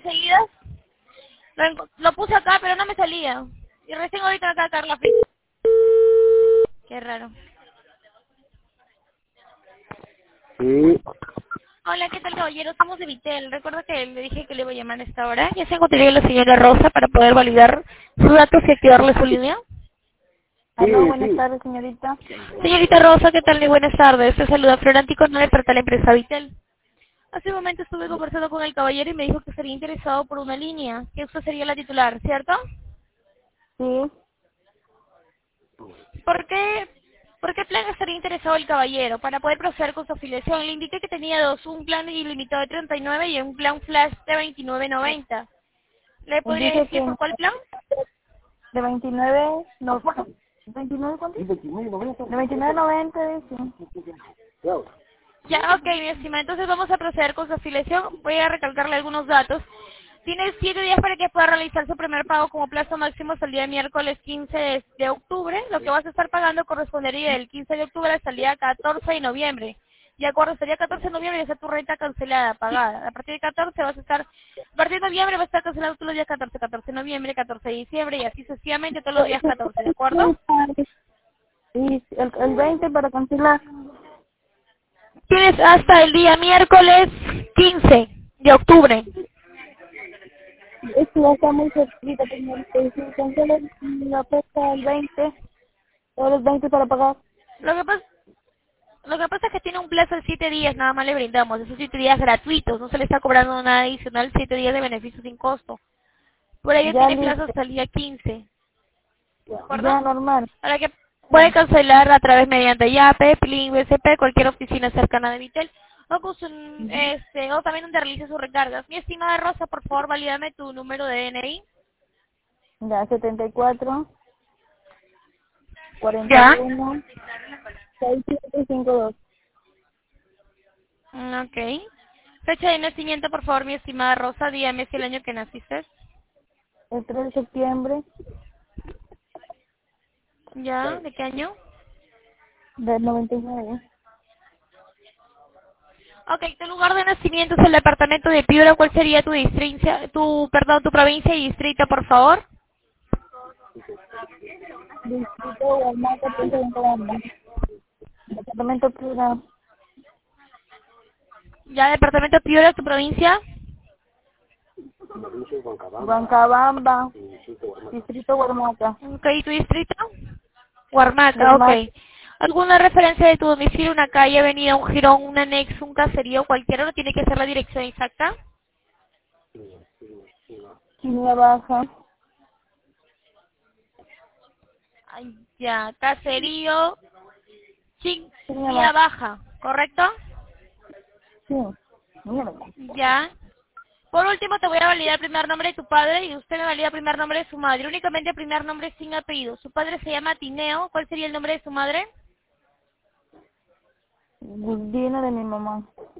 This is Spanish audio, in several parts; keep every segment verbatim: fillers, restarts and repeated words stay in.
seguidas. Lo, enco- lo puse acá, pero no me salía. Y recién ahorita acá Carla Fritz. Qué raro. Sí, Hola, ¿qué tal, caballero? Somos de Vitel. Recuerda que le dije que le iba a llamar a esta hora. Ya se encontraría la señora Rosa para poder validar sus datos y activarle su línea. sí, Aló, buenas sí. tardes, señorita. Señorita Rosa, ¿qué tal? Muy buenas tardes. Se saluda Florantico, no le trata la empresa Vitel. Hace un momento estuve conversando con el caballero y me dijo que sería interesado por una línea, que usted sería la titular, ¿cierto? Sí, ¿Por qué, por qué plan estaría interesado el caballero? Para poder proceder con su afiliación. Le indiqué que tenía dos, un plan ilimitado de treinta y nueve y un plan flash de veintinueve noventa. ¿Le él podría dice decir que por cuál plan? de veintinueve, no, ¿veintinueve cuánto? De veintinueve noventa, dice. Ya, ok, mi estimada. Entonces vamos a proceder con su afiliación. Voy a recalcarle algunos datos. Tiene siete días para que pueda realizar su primer pago como plazo máximo hasta el día miércoles quince de, de octubre. Lo que vas a estar pagando correspondería del quince de octubre hasta el día catorce de noviembre. De acuerdo, hasta el día catorce de noviembre ya está tu renta cancelada, pagada. A partir de catorce vas a estar, a partir de noviembre vas a estar cancelado todos los días catorce, catorce de noviembre, catorce de diciembre y así sucesivamente todos los días catorce, ¿de acuerdo? Y el, el veinte para cancelar. Tienes hasta el día miércoles quince de octubre. Esto ya está muy cerquita, señorita. Y si cancela la fecha el veinte, o los veinte para pagar. Lo que pasa Lo que pasa es que tiene un plazo de siete días, nada más le brindamos. Esos siete días gratuitos, no se le está cobrando nada adicional, siete días de beneficio sin costo. Por ello Ya tiene plazo listo, hasta el día quince, ¿de ya acuerdo? normal. Para que puede cancelar a través mediante YAPE, Plin, B C P, cualquier oficina cercana de Vitel, o, con su- este, o también donde realice sus recargas. Mi estimada Rosa, por favor, valídame tu número de D N I. Ya, setenta y cuatro, cuarenta y Ya. uno, sesenta y siete cincuenta y dos. Mm, Ok. Fecha de nacimiento, por favor, mi estimada Rosa, dígame si el año que naciste. El tres de septiembre ¿Ya? ¿De qué año? del noventa y nueve. Ok, tu lugar de nacimiento es el departamento de Piura. ¿Cuál sería tu distrito, tu, perdón, tu provincia y distrito, por favor? Distrito Guarmaca, Puente de Colamba. Departamento Piura, Ya, departamento de Piura, tu provincia. Huancabamba, Distrito Guarmaca. Ok, ¿tu distrito? Huarmaca, ok. Guarmaca, ¿Alguna referencia de tu domicilio? Una calle, avenida, un jirón, un anexo, un caserío, cualquiera, no tiene que ser la dirección exacta? Quinea Baja, Ay, ya, caserío, Quinea Chinchilla Baja, Baja, ¿correcto? sí, mierda. Ya. Por último, te voy a validar el primer nombre de tu padre y usted me valida el primer nombre de su madre. Únicamente el primer nombre sin apellido. Su padre se llama Tineo. ¿Cuál sería el nombre de su madre? Viene de mi mamá.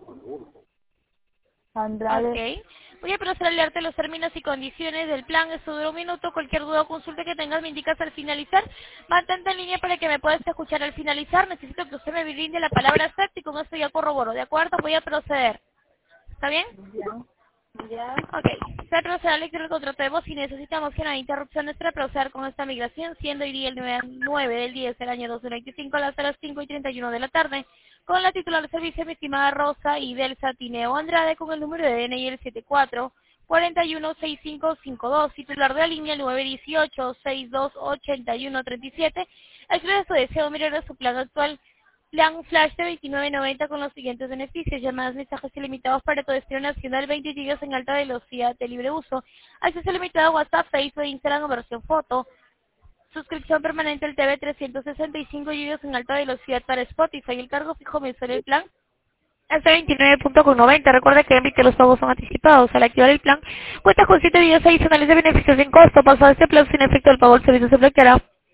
Andrade, Ok. Voy a proceder a leerte los términos y condiciones del plan. Esto dura un minuto. Cualquier duda o consulta que tengas me indicas al finalizar. Mantente en línea para que me puedas escuchar al finalizar. Necesito que usted me brinde la palabra acepto y con esto ya corroboro. ¿De acuerdo? Voy a proceder. ¿Está bien? ya, ya, Ok, se procede a lectura del contrato de voz y necesitamos que no haya interrupción para proceder con esta migración, siendo hoy día el nueve del diez del año dos mil veinticinco a las cinco y treinta y uno de la tarde, con la titular de servicio, mi estimada Rosa Idelsa Tineo Andrade, con el número de D N I el setenta y cuatro, cuarenta y uno, sesenta y cinco cincuenta y dos, titular de la línea el nueve dieciocho, sesenta y dos, ochenta y uno treinta y siete, expresa su deseo mirar a su plan actual. Plan Flash de veintinueve noventa con los siguientes beneficios: llamadas, mensajes ilimitados para tu destino nacional, veinte gigas en alta velocidad de libre uso, acceso limitado a WhatsApp, Facebook, Instagram o versión foto, suscripción permanente al T V, trescientos sesenta y cinco gigas en alta velocidad para Spotify. El cargo fijo mensual del plan es de veintinueve noventa. Recuerda que en que los pagos son anticipados. Al activar el plan, cuenta con siete días adicionales de beneficios sin costo. Pasado este plan, sin efecto, el pago del servicio se bloqueará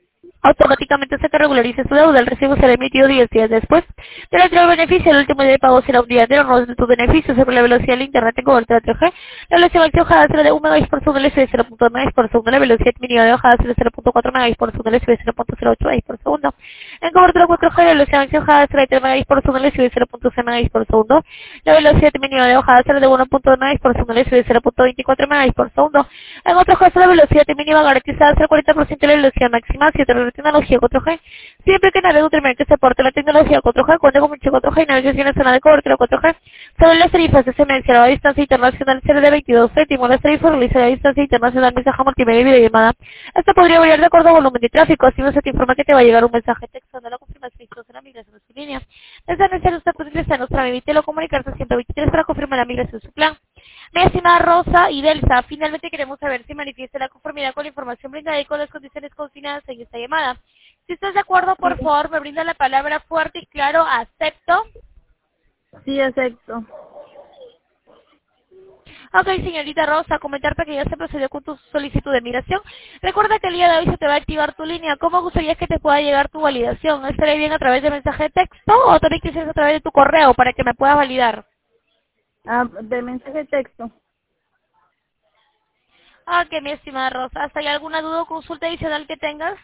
automáticamente se te regularice su deuda. El recibo será emitido diez días después de la entrega del beneficio. El último día de pago será un día de honor de tus beneficios sobre la velocidad del internet en cobertura tres G. La velocidad máxima de bajada será de un megabits por segundo, L S B cero punto dos megabits por segundo. La velocidad mínima de bajada será de cero punto cuatro megabits por segundo, L S B cero punto cero ocho megabits por segundo. En cobertura cuatro G, la velocidad máxima de bajada será de tres megabits por segundo, L S B cero punto seis megabits por segundo. La velocidad mínima de bajada será de uno punto dos megabits por segundo, L S B cero punto veinticuatro megabits por segundo. En otro caso, la velocidad mínima garantizada será cuarenta por ciento de la velocidad máxima si otra tecnología cuatro G. Siempre que navegue un terminal que soporte la tecnología cuatro G, cuenta con mucho cuatro G y navegación en zona de cobertura cuatro G. Sobre las tarifas S M S a la distancia internacional será de veintidós céntimos. Las tarifas realizadas a distancia internacional, mensaje multimedia y videollamada. Esto podría variar de acuerdo al volumen de tráfico. Así no se te informa que te va a llegar un mensaje texto de la confirmación de la migración de su línea. Desde anunciar usted puede ingresar a nuestra web y telecomunicarse ciento veintitrés para confirmar la migración de su plan. Mi estimada Rosa y Delsa, finalmente queremos saber si manifiesta la conformidad con la información brindada y con las condiciones consignadas en esta llamada. Si estás de acuerdo, por favor, me brinda la palabra fuerte y claro, acepto. Sí, acepto. Ok, señorita Rosa, comentarte que ya se procedió con tu solicitud de migración. Recuerda que el día de hoy se te va a activar tu línea. ¿Cómo gustarías que te pueda llegar tu validación? ¿Estaría bien a través de mensaje de texto o también quisieras a través de tu correo para que me puedas validar? Ah, de mensaje de texto. Ok, mi estimada Rosa, ¿hasta hay alguna duda o consulta adicional que tengas?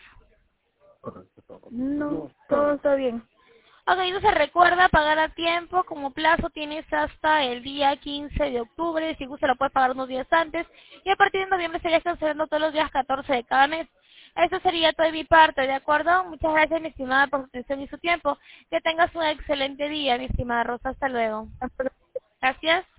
No, todo está bien. Ok, entonces recuerda pagar a tiempo. Como plazo tienes hasta el día quince de octubre. Si gusta lo puedes pagar unos días antes. Y a partir de noviembre estarías cancelando todos los días catorce de cada mes. Eso sería todo de mi parte, ¿de acuerdo? Muchas gracias, mi estimada, por su atención y su tiempo. Que tengas un excelente día, mi estimada Rosa. Hasta luego. Gracias.